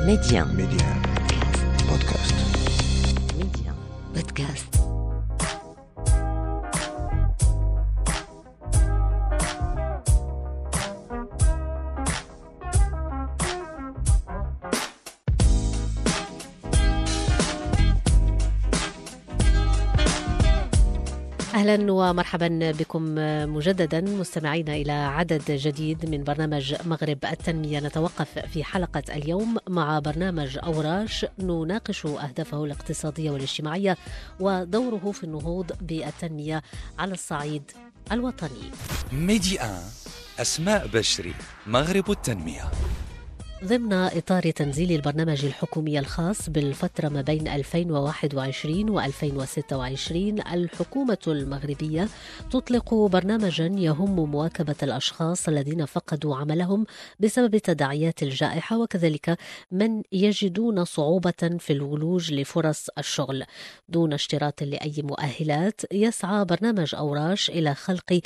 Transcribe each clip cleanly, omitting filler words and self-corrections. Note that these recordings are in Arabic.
Média بودكاست. Média Podcast. أهلا ومرحبا بكم مجددا مستمعين إلى عدد جديد من برنامج مغرب التنمية. نتوقف في حلقة اليوم مع برنامج أوراش نناقش أهدافه الاقتصادية والاجتماعية ودوره في النهوض بالتنمية على الصعيد الوطني. ميديا أسماء بشري مغرب التنمية. ضمن إطار تنزيل البرنامج الحكومي الخاص بالفترة ما بين 2021 و 2026، الحكومة المغربية تطلق برنامجا يهم مواكبة الأشخاص الذين فقدوا عملهم بسبب تداعيات الجائحة، وكذلك من يجدون صعوبة في الولوج لفرص الشغل. دون اشتراط لأي مؤهلات، يسعى برنامج أوراش إلى خلق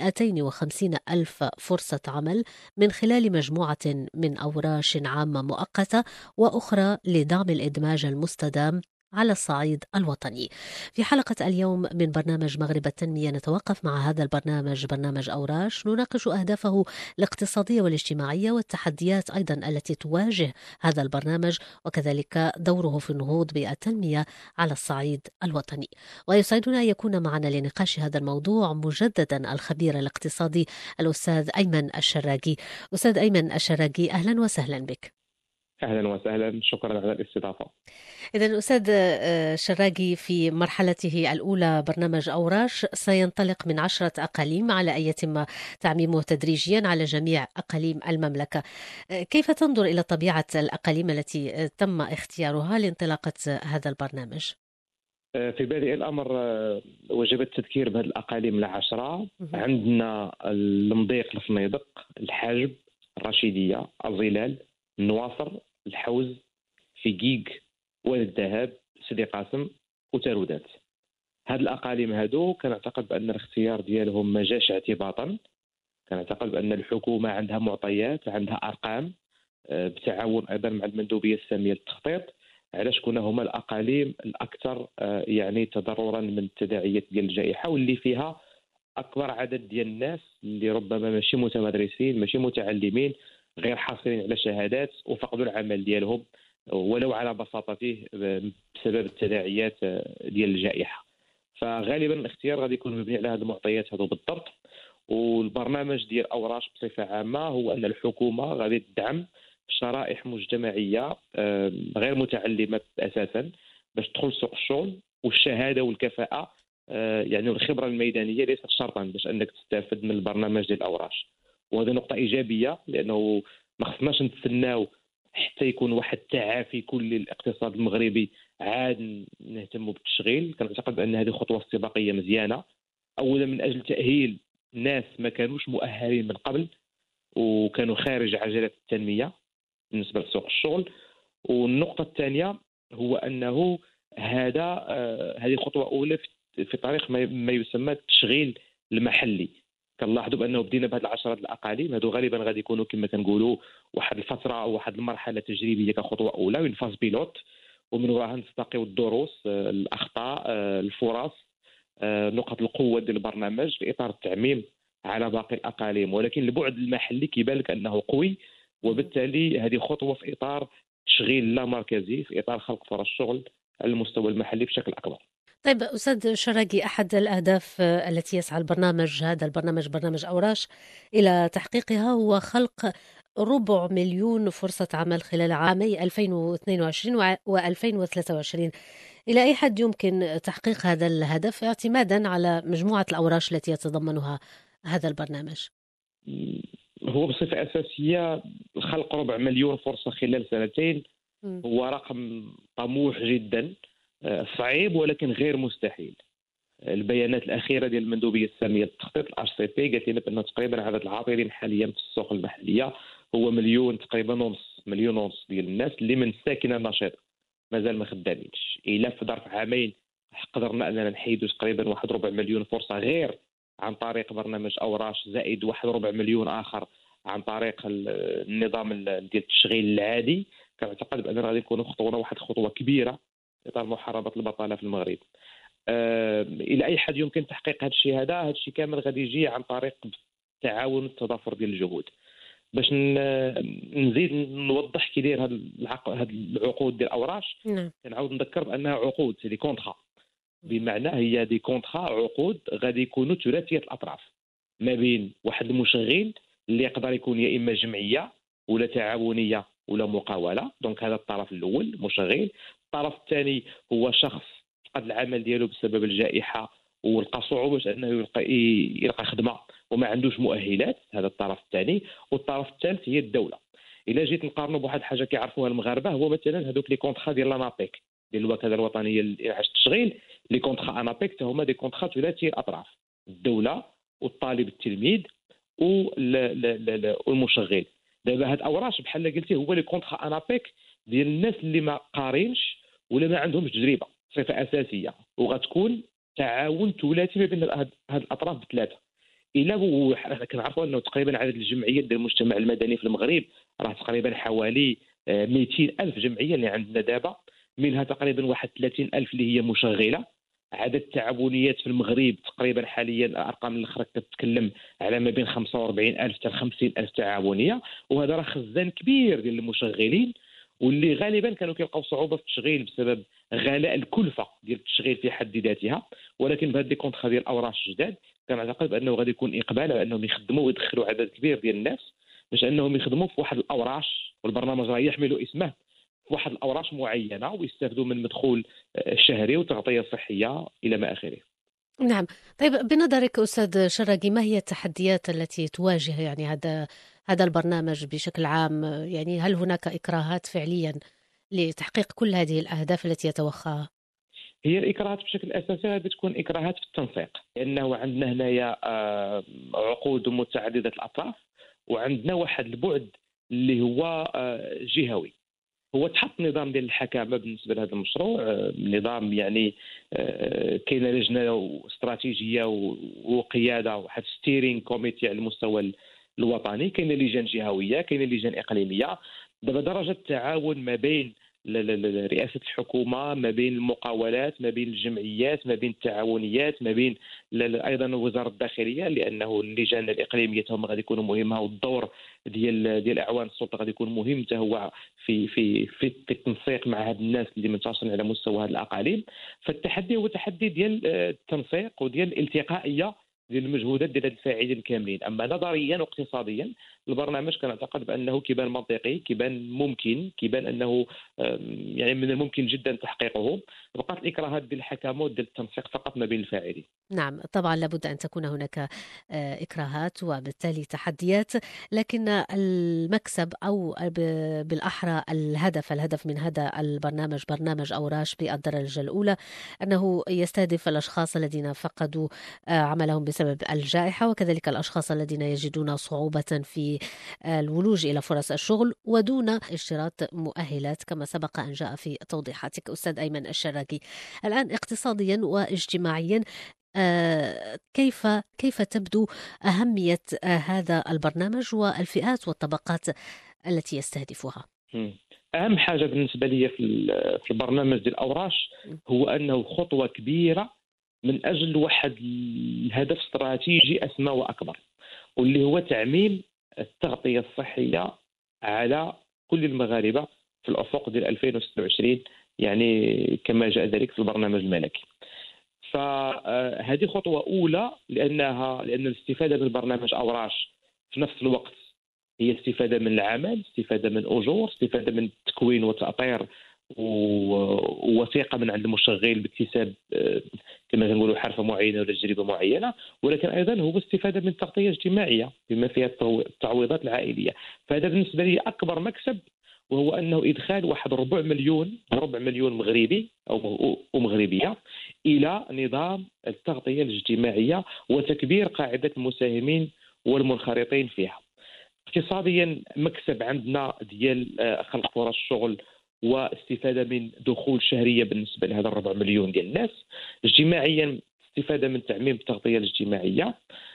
250 ألف فرصة عمل من خلال مجموعة من أوراش عامة مؤقتة وأخرى لدعم الإدماج المستدام على الصعيد الوطني. في حلقة اليوم من برنامج مغرب التنمية نتوقف مع هذا البرنامج، برنامج أوراش، نناقش أهدافه الاقتصادية والاجتماعية والتحديات أيضا التي تواجه هذا البرنامج، وكذلك دوره في النهوض بالتنمية على الصعيد الوطني. ويسعدنا أن يكون معنا لنقاش هذا الموضوع مجددا الخبير الاقتصادي الأستاذ أيمن الشراقي. أستاذ أيمن الشراقي، أهلا وسهلا بك. أهلا وسهلا، شكرا على الاستضافة. إذن أستاذ شراقي، في مرحلته الأولى برنامج أوراش سينطلق من 10 أقاليم على أن يتم تعميمه تدريجيا على جميع أقاليم المملكة. كيف تنظر إلى طبيعة الأقاليم التي تم اختيارها لانطلاقة هذا البرنامج؟ في بادئ الأمر وجب التذكير بهذه الأقاليم 10. عندنا المضيق، الفنيدق، الحاجب، الرشيدية، الظلال، النواصر، الحوز، فيقيق، وادي الذهب، سيدي قاسم، وتارودات. هذه الأقاليم هادو كنعتقد بأن الاختيار ديالهم ما جاش اعتباطا. كنعتقد بأن الحكومة عندها معطيات، عندها أرقام، بتعاون أيضا مع المندوبية السامية للتخطيط، علاش كنا هما الأقاليم الأكثر يعني تضررا من التداعيات ديال الجائحة، واللي فيها أكبر عدد ديال الناس اللي ربما ماشي متمدرسين، ماشي متعلمين، غير حاصلين على شهادات وفقدوا العمل ديالهم ولو على بساطته بسبب التداعيات ديال الجائحة. فغالبا الاختيار غادي يكون مبني على هذه المعطيات هذو بالضبط. والبرنامج ديال أوراش بصفة عامة هو أن الحكومة غادي تدعم شرائح مجتمعية غير متعلمة أساسا باش تدخل سوق الشغل، والشهادة والكفاءة يعني الخبرة الميدانية ليست شرطا باش أنك تستفد من البرنامج ديال أوراش. وهذه نقطة إيجابية، لأنه ما خصناش نتسناو حتى يكون واحد تعافي كل الاقتصاد المغربي عاد نهتموا بالتشغيل. كنعتقد بأن هذه خطوة استباقية مزيانة، أولا من أجل تأهيل ناس ما كانوش مؤهلين من قبل وكانوا خارج عجلة التنمية بالنسبة لسوق الشغل. والنقطة الثانية هو أنه هذه خطوة أولى في طريق ما يسمى التشغيل المحلي. كنلاحظوا بأنه بدينا بهذه 10 الأقاليم هذو غالبا غادي يكونوا كما كنقولوا واحد الفترة أو واحد المرحلة تجريبية كخطوة أولى، وين فاز بيلوت، ومن وراها نستقيو الدروس، الأخطاء، الفرص، نقط القوة ديال البرنامج في إطار التعميم على باقي الأقاليم. ولكن البعد المحلي كيبان لك أنه قوي، وبالتالي هذه خطوة في إطار تشغيل لا مركزي، في إطار خلق فرص شغل على المستوى المحلي بشكل أكبر. طيب أستاذ شراقي، أحد الأهداف التي يسعى البرنامج برنامج أوراش إلى تحقيقها هو خلق 250,000 فرصة عمل خلال عامي 2022 و 2023. إلى أي حد يمكن تحقيق هذا الهدف اعتمادا على مجموعة الأوراش التي يتضمنها هذا البرنامج؟ هو بصفة أساسية خلق 400,000 فرصة خلال 2 سنين هو رقم طموح جدا، صعيب ولكن غير مستحيل. البيانات الأخيرة ديال المندوبية السامية للتخطيط RCP قالت لنا بأن تقريبا عدد العاطلين حاليا في السوق المحلية هو مليون تقريبا ونص، مليون ونص ديال الناس اللي من ساكنة نشيطة مازال ما خدامينش. إلا في ظرف عامين قدرنا أننا نحيدوا تقريبا 1 400,000 فرصة غير عن طريق برنامج أوراش، زائد 1 400,000 آخر عن طريق النظام ديال التشغيل العادي، كنعتقد بأننا غادي نكونوا خطونا واحد الخطوه كبيره في اطار محاربه البطاله في المغرب. الى اي حد يمكن تحقيق هذا الشيء؟ هذا الشيء كامل غادي يجي عن طريق التعاون والتضافر ديال الجهود. باش نزيد نوضح كي داير هاد العقود ديال الاوراش، كنعاود نذكر بانها عقود، سي دي كونطرا، بمعنى هي دي كونطرا، عقود غادي يكونوا ثلاثيه الاطراف ما بين واحد المشغل اللي يقدر يكون يا اما جمعيه ولا تعاونيه ولا مقاوله، دونك هذا الطرف الاول مشغل. الطرف الثاني هو شخص فقد العمل ديالو بسبب الجائحه ولقى صعوبه باش انه يلقى خدمه وما عندوش مؤهلات، هذا الطرف الثاني. والطرف الثالث هي الدوله. الا جيت نقارنوا بواحد الحاجه كيعرفوها المغاربه، هو مثلا هذوك لي كونطرا ديال لانابيك ديال الوكاله الوطنيه لإعاده التشغيل، لي كونطرا انابيك هما دي كونطرا ثلاثي الاطراف، الدوله والطالب التلميذ والمشغل. دابا هاد الاوراش بحال قلتي هو لي كونطرا انابيك ديال الناس اللي ما قارينش ولا ما عندهمش تجربه صفه اساسيه، وغتكون تعاون ثلاثي ما بين هاد الاطراف بثلاثه. الا كنعرفوا انه تقريبا عدد الجمعيات ديال المجتمع المدني في المغرب راه تقريبا حوالي 200 ألف جمعيه اللي عندنا دابا، منها تقريبا واحد 30 ألف اللي هي مشغله. عدد التعاونيات في المغرب تقريبا حاليا الارقام الاخرى كتتكلم على ما بين 45 ألف حتى 50 ألف تعاونيه، وهذا راه خزان كبير ديال المشغلين واللي غالبا كانوا كيلقاو صعوبه في التشغيل بسبب غلاء الكلفه ديال التشغيل في حد ذاتها. ولكن بهذه الكونطرا ديال الاوراش الجداد كنعتقد بانه غادي يكون اقبال على انهم يخدموا ويدخلوا عدد كبير ديال الناس باش انهم يخدموا في واحد الاوراش، والبرنامج راه يحمل اسمه، في واحد الاوراش معينه ويستافدوا من مدخول شهري وتغطيه صحيه الى ما اخره. نعم. طيب، بنظرك أستاذ شراقي، ما هي التحديات التي تواجه يعني هذا البرنامج بشكل عام؟ يعني هل هناك إكراهات فعليا لتحقيق كل هذه الأهداف التي يتوخاها؟ هي الإكراهات بشكل أساسي غادي تكون إكراهات في التنسيق، لأنه عندنا هنايا عقود متعددة الأطراف، وعندنا واحد البعد اللي هو جهوي. هو تحط نظام ديال الحكامه بالنسبه لهذا المشروع، نظام يعني كاينه لجنه استراتيجيه وقياده، واحد ستيرينغ كوميتي على المستوى الوطني، كاينه لجان جهويه، كاينه لجان اقليميه. دابا درجه التعاون ما بين رئاسه الحكومه، ما بين المقاولات، ما بين الجمعيات، ما بين التعاونيات، ما بين ايضا وزاره الداخليه، لانه اللجان الاقليميه هم غادي يكونوا مهمه، والدور ديال اعوان السلطه غادي يكون مهم حتى هو في التنسيق مع هاد الناس اللي منتشرين على مستوى هذه الاقاليم. فالتحدي هو تحدي ديال التنسيق وديال الالتقائيه ديال المجهودات ديال الفاعلين الكاملين. اما نظريا واقتصاديا البرنامج كنعتقد بانه كيبان منطقي، كيبان ممكن، كيبان انه يعني من الممكن جدا تحقيقه. بقات الاكراهات ديال الحكامه وديال التنسيق فقط ما بين الفاعلين. نعم، طبعا لابد أن تكون هناك إكراهات وبالتالي تحديات، لكن المكسب أو بالأحرى الهدف من هذا البرنامج، برنامج أوراش بالدرجة الأولى، أنه يستهدف الأشخاص الذين فقدوا عملهم بسبب الجائحة، وكذلك الأشخاص الذين يجدون صعوبة في الولوج إلى فرص الشغل ودون اشتراط مؤهلات كما سبق أن جاء في توضيحاتك أستاذ أيمن الشراقي. الآن اقتصاديا واجتماعيا، كيف تبدو أهمية هذا البرنامج والفئات والطبقات التي يستهدفها؟ أهم حاجة بالنسبة لي في البرنامج ديال الأوراش هو أنه خطوة كبيرة من أجل واحد الهدف استراتيجي أسمى وأكبر، واللي هو تعميم التغطية الصحية على كل المغاربة في الأفق ديال 2026، يعني كما جاء ذلك في البرنامج الملكي. فهذه خطوة أولى لأن الاستفادة من برنامج أوراش في نفس الوقت هي استفادة من العمل، استفادة من أجور، استفادة من التكوين وتأطير ووثيقة من عند المشغل باكتساب كما نقولوا حرفة معينة ولا تجربة معينة، ولكن أيضا هو استفادة من تغطية اجتماعية بما فيها التعويضات العائلية. فهذا بالنسبة لي أكبر مكسب، وهو أنه إدخال واحد ربع مليون مغربي أو مغربية إلى نظام التغطية الاجتماعية وتكبير قاعدة المساهمين والمنخرطين فيها. اقتصاديا مكسب عندنا ديال خلق فرص الشغل واستفادة من دخول شهرية بالنسبة لهذا الربع مليون ديال الناس. اجتماعيا استفاده من تعميم التغطيه الاجتماعيه،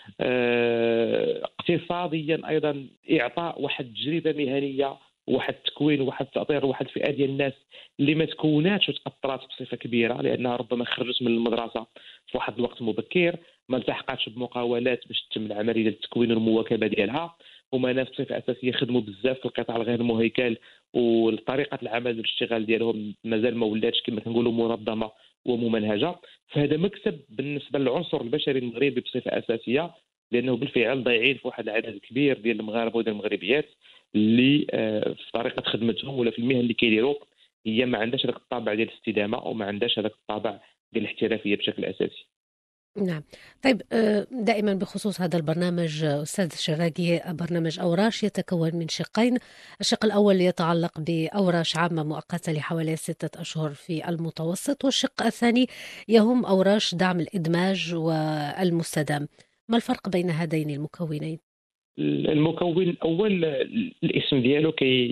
اقتصاديا ايضا اعطاء واحد التجربه مهنيه، واحد التكوين، واحد التاطير، واحد الفئه ديال الناس اللي ما تكوناتش وتاثرات بصفه كبيره لانها ربما خرجت من المدرسه في واحد الوقت مبكر، ما التحقاتش بمقاولات باش تتم العمليه ديال التكوين والمواكبه ديالها. هما ناس بصفه اساسيه خدموا بزاف في القطاع الغير مهيكل، وطريقه العمل والاشتغال ديالهم مازال ما ولاتش كما كنقولوا منظمه وممنهجه. فهذا مكسب بالنسبه للعنصر البشري المغربي بصفه اساسيه، لانه بالفعل ضايعين في واحد العدد كبير ديال المغاربه وديال المغربيات اللي في طريقه خدمتهم ولا في المهن اللي كيديروا هي ما عندهاش هذاك الطابع ديال الاستدامه وما عندهاش هذاك الطابع ديال الاحترافيه بشكل اساسي. نعم. طيب، دائما بخصوص هذا البرنامج أستاذ الشراقي، برنامج أوراش يتكون من شقين. الشق الأول يتعلق بأوراش عامة مؤقتة لحوالي 6 أشهر في المتوسط، والشق الثاني يهم أوراش دعم الإدماج والمستدام. ما الفرق بين هذين المكونين؟ المكون الاول الاسم ديالو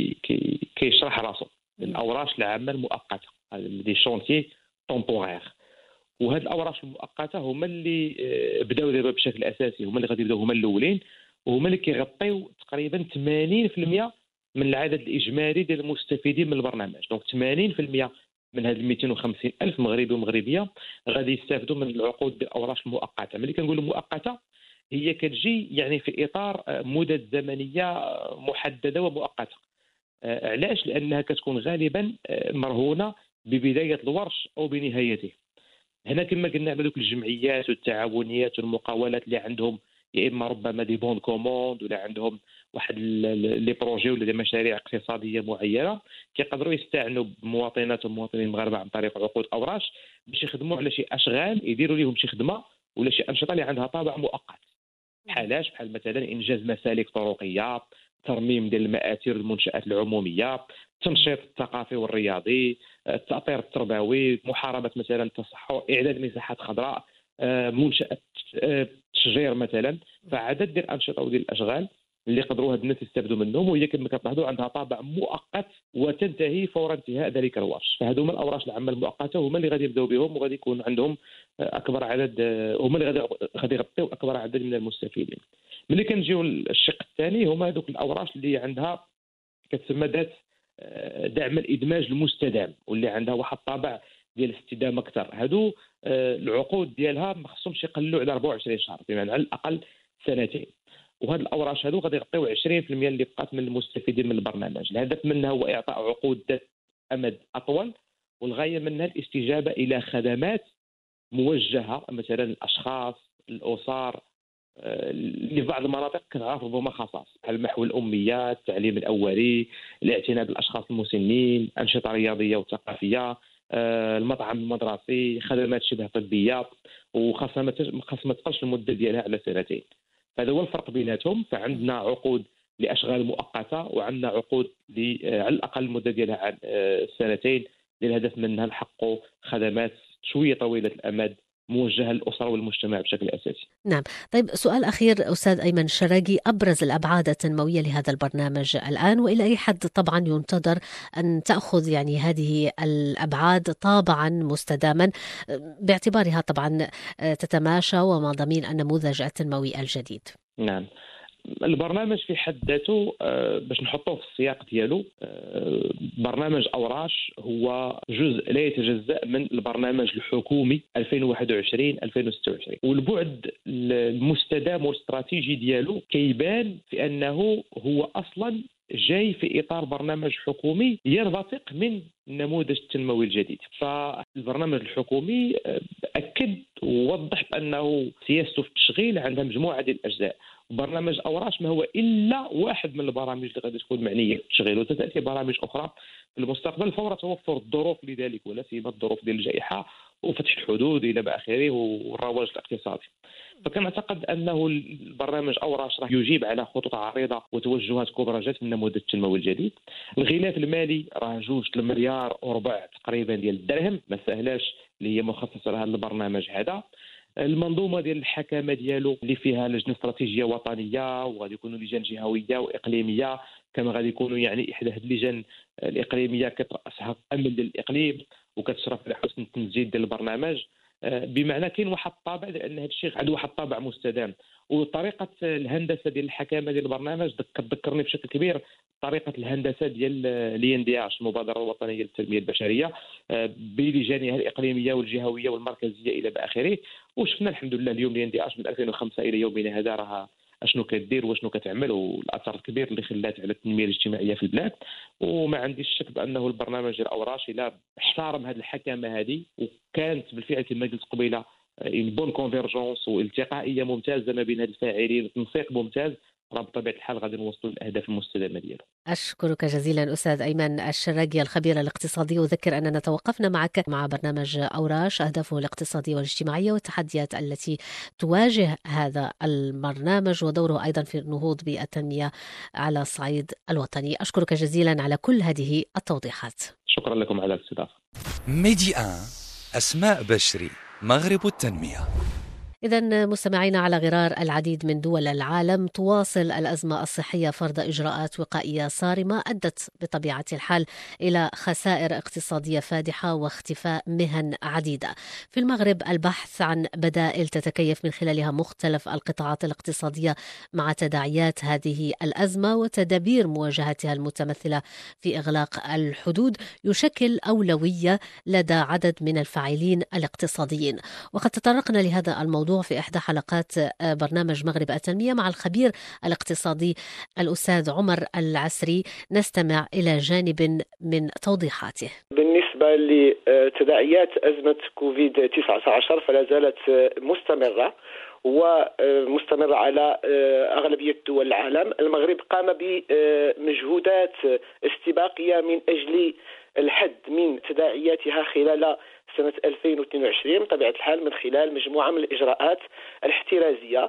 كيشرح راسه، الاوراش العامه المؤقته، دي شونتي طومبورير. وهاد الاوراش المؤقته هما اللي بداو دابا بشكل اساسي، هما اللي غادي يبداو هما الاولين، وهما اللي كيغطيو تقريبا 80% من العدد الاجمالي ديال المستفيدين من البرنامج. دونك 80% من هاد 250 الف مغربي ومغربيه غادي يستافدوا من العقود بالاوراش المؤقته. ملي كنقولوا مؤقته هي كتجي يعني في اطار مدد زمنيه محدده ومؤقته. علاش؟ لانها كتكون غالبا مرهونه ببدايه الورش او بنهايته. هنا كما قلنا على دوك الجمعيات والتعاونيات والمقاولات اللي عندهم يا اما ربما دي بون كوموند ولا عندهم واحد لي بروجي ولا دي مشاريع اقتصاديه معينه، كيقدروا يستعنوا بمواطنات ومواطنين المغاربه عن طريق عقود اوراش باش يخدموا على شي اشغال، يديروا لهم شي خدمه ولا شي انشطه اللي عندها طابع مؤقت. بحال مثلا انجاز مسالك طرقيه، ترميم ديال المآثر المنشآت العموميه، التنشيط الثقافي والرياضي، التأطير التربوي، محاربة مثلا التصحر، إعداد مساحات خضراء، منشأة تشجير مثلا. فعدد ديال الأنشطة وديال الأشغال اللي قدروا هاد الناس يستافدوا منهم، وهي كما كتلاحظوا عندها طابع مؤقت وتنتهي فور انتهاء ذلك الورش. فهذو هما الأوراش العامة المؤقتة، هما اللي غادي يبداو بهم وغادي يكون عندهم أكبر عدد، هما اللي غادي يغطيو أكبر عدد من المستفيدين. ملي كنجيو للشق الثاني هما هذوك الأوراش اللي عندها كتسمى ذات دعم الادماج المستدام، واللي عندها واحد الطابع ديال الاستدامه اكثر. هادو العقود ديالها ما خصهمش يقلوا على 24 شهر، بمعنى على الاقل سنتين. وهاد الاوراش هادو غادي يغطيو 20% اللي بقات من المستفيدين من البرنامج. الهدف منها هو اعطاء عقود ذات امد اطول، والغايه منها الاستجابه الى خدمات موجهه مثلا الاشخاص، الاسر اللي في بعض المناطق كتعرف ربما خصائص بحال محو الاميه، التعليم الاولي، الاعتناء بالاشخاص المسنين، انشطه رياضيه وثقافيه، المطعم المدرسي، خدمات شبه طبيه، وخاصه ما تقلش المده ديالها على سنتين. هذا هو الفرق بيناتهم. فعندنا عقود لاشغال مؤقته، وعندنا عقود على الاقل المده ديالها عن سنتين، للهدف منها نحققوا خدمات شويه طويله الامد موجهة للأسرة والمجتمع بشكل أساسي. نعم. طيب، سؤال أخير أستاذ أيمن الشراقي، أبرز الأبعاد التنموية لهذا البرنامج الآن، وإلى أي حد طبعا ينتظر أن تأخذ يعني هذه الأبعاد طابعا مستداما، باعتبارها طبعا تتماشى ومع ضمين النموذج التنموي الجديد؟ نعم، البرنامج في حد ذاته باش نحطوه في السياق ديالو، برنامج أوراش هو جزء لا يتجزأ من البرنامج الحكومي 2021-2026، والبعد المستدام والاستراتيجي ديالو كيبان في أنه هو أصلا جاي في إطار برنامج حكومي ينبثق من النموذج التنموي الجديد. فالبرنامج الحكومي أكد ووضح بأنه سياسته في التشغيل عندها مجموعة ديال الأجزاء. برنامج أوراش ما هو إلا واحد من البرامج اللي غادي تكون معنية بالتشغيل، وتأتي برامج أخرى في المستقبل فور توفر الظروف لذلك، ولا سيما الظروف ديال الجائحة وفتح الحدود إلى آخره والرواج الاقتصادي. فكنعتقد أنه البرنامج أوراش راه يجيب على خطوط عريضة وتوجهات كبرى جات من النموذج التنموي الجديد. الغلاف المالي راه 2 مليار وربع تقريبا ديال الدرهم، ما سهلاش اللي هي مخصصة لهذا البرنامج هذا. المنظومه ديال الحكامه ديالو اللي فيها لجنه استراتيجيه وطنيه، وغادي يكونوا لجان جهويه واقليميه، كما غادي يكونوا يعني احدى هذه اللجان الاقليميه كترأسها الامن للاقليم وكتشرف على حسن التنجيد ديال البرنامج. بمعنى كاين واحد الطابع، لان هذا الشيء عنده واحد الطابع مستدام. وطريقه الهندسه ديال الحكامه ديال البرنامج كتذكرني بشكل كبير طريقه الهندسه ديال الINDH المبادره الوطنيه للتنميه البشريه بلجانها الاقليميه والجهويه والمركزيه الى اخره. وشفنا الحمد لله اليوم الINDH من 2005 الى يومنا هذا راه اشنو كدير واشنو كتعمل، والاثر الكبير اللي خلات على التنميه الاجتماعيه في البلاد. وما عنديش شك بانه البرنامج ديال اوراش الى احترم هذه الحكامه هذه، وكانت بالفعل كما قلت قبيله ان بون كونفيرجونس والتقائيه ممتازه ما بين هاد الفاعلين، تنسيق ممتاز، راه بطبيعه الحال غادي نوصلوا للاهداف المستدامه ديالو. أشكرك جزيلا أستاذ أيمن الشراقي الخبير الاقتصادي. أذكر أننا توقفنا معك مع برنامج أوراش، أهدافه الاقتصادية والاجتماعية والتحديات التي تواجه هذا البرنامج ودوره أيضا في النهوض بالتنمية على الصعيد الوطني. أشكرك جزيلا على كل هذه التوضيحات. شكرا لكم على الاستضافة. ميدي أسماء بشري، مغرب التنمية. إذن مستمعينا، على غرار العديد من دول العالم تواصل الأزمة الصحية فرض إجراءات وقائية صارمة أدت بطبيعة الحال إلى خسائر اقتصادية فادحة واختفاء مهن عديدة. في المغرب البحث عن بدائل تتكيف من خلالها مختلف القطاعات الاقتصادية مع تداعيات هذه الأزمة وتدابير مواجهتها المتمثلة في إغلاق الحدود يشكل أولوية لدى عدد من الفاعلين الاقتصاديين. وقد تطرقنا لهذا الموضوع في إحدى حلقات برنامج مغرب التنمية مع الخبير الاقتصادي الأستاذ عمر العسري. نستمع إلى جانب من توضيحاته. بالنسبة لتداعيات أزمة كوفيد-19 فلا زالت مستمرة ومستمرة على أغلبية دول العالم. المغرب قام بمجهودات استباقية من أجل الحد من تداعياتها خلال سنة 2022 بطبيعة الحال من خلال مجموعة من الإجراءات الاحترازية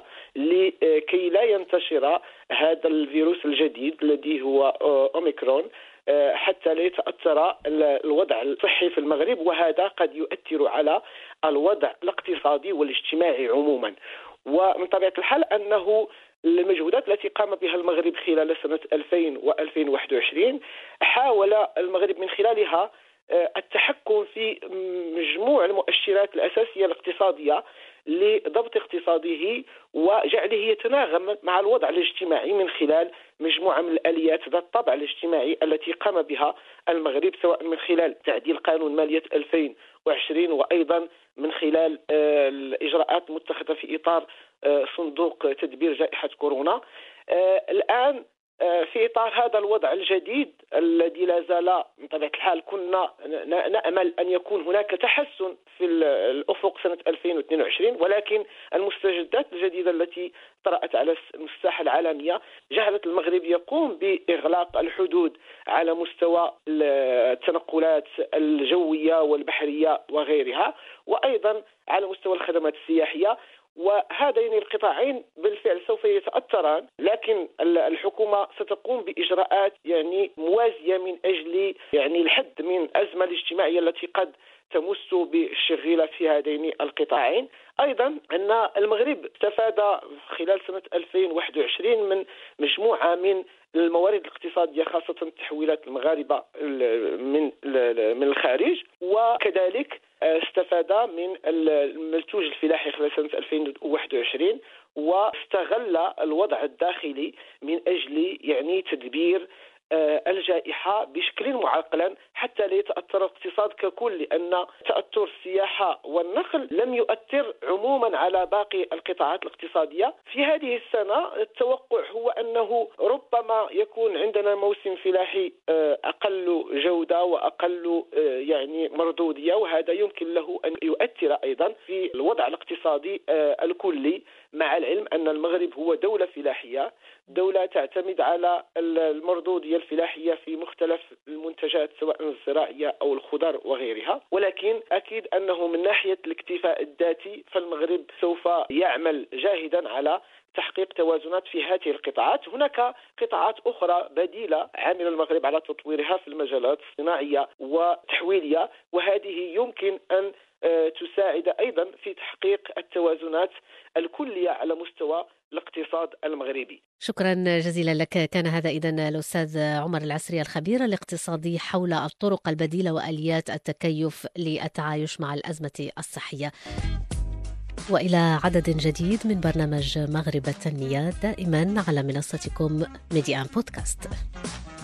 لكي لا ينتشر هذا الفيروس الجديد الذي هو أوميكرون حتى لا يتأثر الوضع الصحي في المغرب، وهذا قد يؤثر على الوضع الاقتصادي والاجتماعي عموما. ومن طبيعة الحال أنه المجهودات التي قام بها المغرب خلال سنة 2000 و2021 حاول المغرب من خلالها التحكم في مجموع المؤشرات الأساسية الاقتصادية لضبط اقتصاده وجعله يتناغم مع الوضع الاجتماعي من خلال مجموعة من الآليات ذات الطابع الاجتماعي التي قام بها المغرب، سواء من خلال تعديل قانون مالية 2020 وأيضا من خلال الإجراءات المتخذة في إطار صندوق تدبير جائحة كورونا. الآن في إطار هذا الوضع الجديد الذي لا زال من طبيعة الحال كنا نأمل أن يكون هناك تحسن في الأفق سنة 2022، ولكن المستجدات الجديدة التي طرأت على الساحة العالمية جعلت المغرب يقوم بإغلاق الحدود على مستوى التنقلات الجوية والبحرية وغيرها، وأيضا على مستوى الخدمات السياحية. وهذين القطاعين بالفعل سوف يتأثران، لكن الحكومة ستقوم بإجراءات موازية من أجل الحد من الأزمة الاجتماعية التي قد تمس بالشغيلة في هذين القطاعين. أيضا أن المغرب استفاد خلال سنة 2021 من مجموعة من الموارد الاقتصادية، خاصة تحويلات المغاربة من الخارج، وكذلك استفاد من المنتوج الفلاحي خلال سنة 2021 واستغل الوضع الداخلي من أجل تدبير الجائحة بشكل معقلا حتى لا يتأثر الاقتصاد ككل، لأن تأثر السياحة والنقل لم يؤثر عموما على باقي القطاعات الاقتصادية. في هذه السنة التوقع هو أنه ربما يكون عندنا موسم فلاحي أقل جودة وأقل مردودية، وهذا يمكن له أن يؤثر أيضا في الوضع الاقتصادي الكلي، مع العلم أن المغرب هو دولة فلاحية، دولة تعتمد على المردودية الفلاحية في مختلف المنتجات سواء الزراعية أو الخضر وغيرها. ولكن أكيد أنه من ناحية الاكتفاء الذاتي فالمغرب سوف يعمل جاهدا على تحقيق توازنات في هذه القطاعات. هناك قطاعات أخرى بديلة عامل المغرب على تطويرها في المجالات الصناعية والتحويلية، وهذه يمكن أن تساعد أيضا في تحقيق التوازنات الكلية على مستوى الاقتصاد المغربي. شكرا جزيلا لك. كان هذا إذن الأستاذ عمر العسري الخبير الاقتصادي حول الطرق البديلة وآليات التكيف للتعايش مع الأزمة الصحية. وإلى عدد جديد من برنامج مغرب التنمية، دائما على منصتكم ميديان بودكاست.